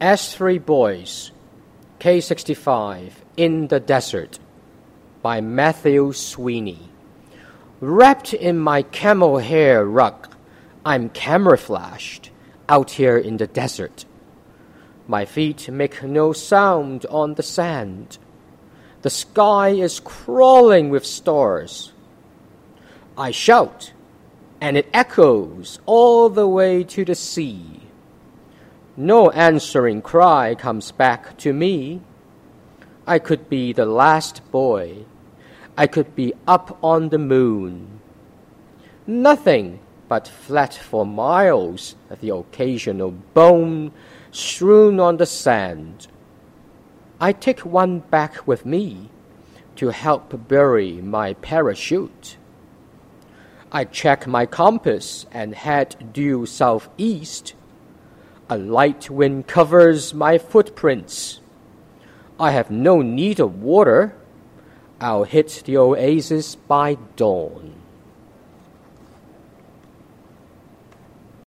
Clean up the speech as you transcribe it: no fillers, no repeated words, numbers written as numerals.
As Three Boys, K65, In the Desert, by Matthew Sweeney. Wrapped in my camel hair rug, I'm camouflaged out here in the desert. My feet make no sound on the sand. The sky is crawling with stars. I shout, and it echoes all the way to the sea. No answering cry comes back to me. I could be the last boy. I could be up on the moon. Nothing but flat for miles, the occasional bone strewn on the sand. I take one back with me to help bury my parachute. I check my compass and head due southeast. A light wind covers my footprints. I have no need of water. I'll hit the oasis by dawn.